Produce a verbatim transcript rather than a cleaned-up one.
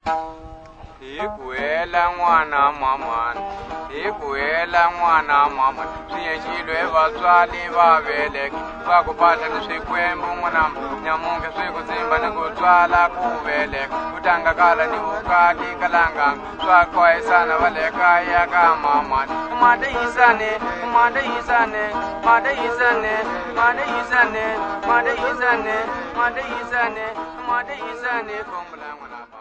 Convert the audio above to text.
Iguela mwana mama, iguela mwana mama. Siyeshilwe baswali babeleki, bakupata nisikwembu mwana. Nyamunge sikuzimba nikutwala kubeleki, utangakala ni ukati kalanga. Swakwa isana baleka ya kamama. Made isane, made isane, made isane, made isane, made isane, made isane, made isane, kumbla mwana.